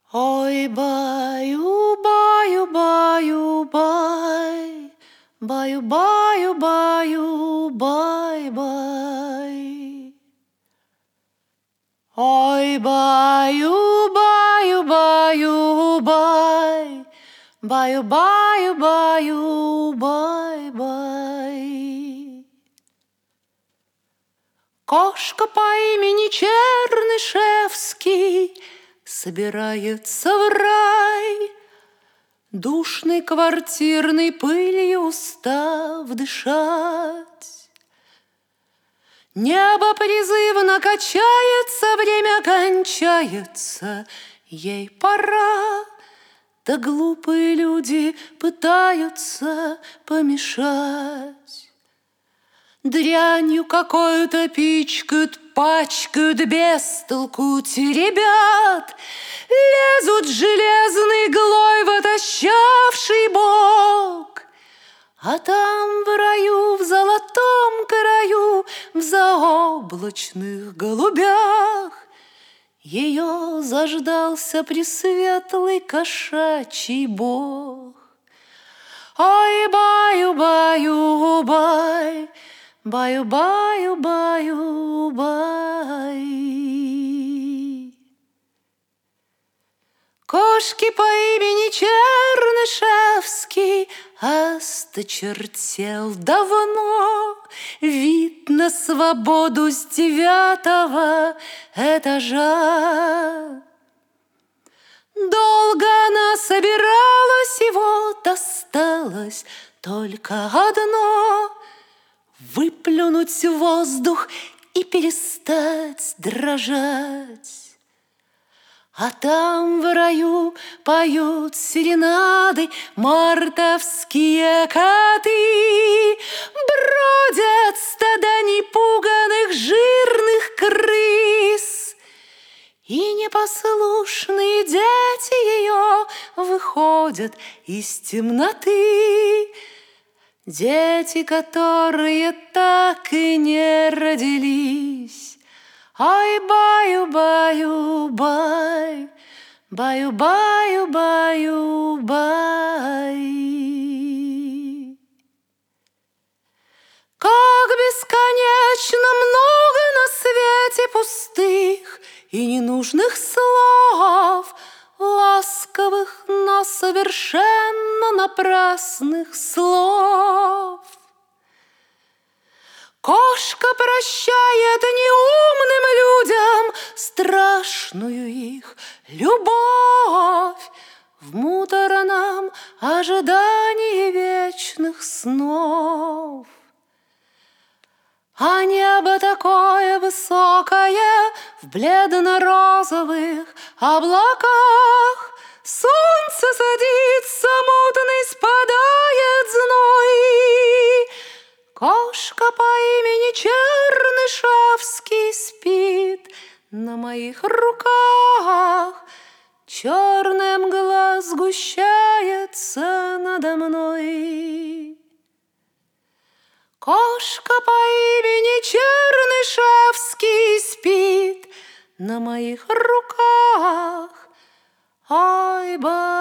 Ой, баю, баю, баю, бай, баю, баю, баю, бай, бай. Ой, баю, баю, баю, бай, баю, баю, баю, бай, бай. Кошка по имени Чернышевский собирается в рай, душной квартирной пылью устав дышать. Небо призывно качается, время кончается, ей пора, да глупые люди пытаются помешать. Дрянью какой-то пичкают, пачкают, без толку теребят, лезут железной иглой в отощавший бок. А там в раю, в золотом краю, в заоблачных голубях ее заждался пресветлый кошачий бог. Ой, баю-баю, бай, баю-баю, баю, бай. Кошки по имени Чернышевский осточертел давно, вид на свободу с 9-го этажа. Долго она собиралась, и вот осталось только одно — выплюнуть в воздух и перестать дрожать. А там в раю поют серенады мартовские коты, бродят стада непуганых жирных крыс, и непослушные дети ее выходят из темноты. Дети, которые так и не родились. Ай, баю-баю, бай, баю-баю, баю, бай. Как бесконечно много на свете пустых и ненужных слов, ласковых, но совершенно напрасных слов. Кошка прощает неумным людям страшную их любовь в муторном ожидании вечных снов. А небо такое высокое в бледно-розовых облаках, солнце садится, мутный спадает зной. Кошка по имени Чернышевский спит на моих руках, черная мгла сгущается надо мной. Кошка по имени Чернышевский спит на моих руках. Ай, ба.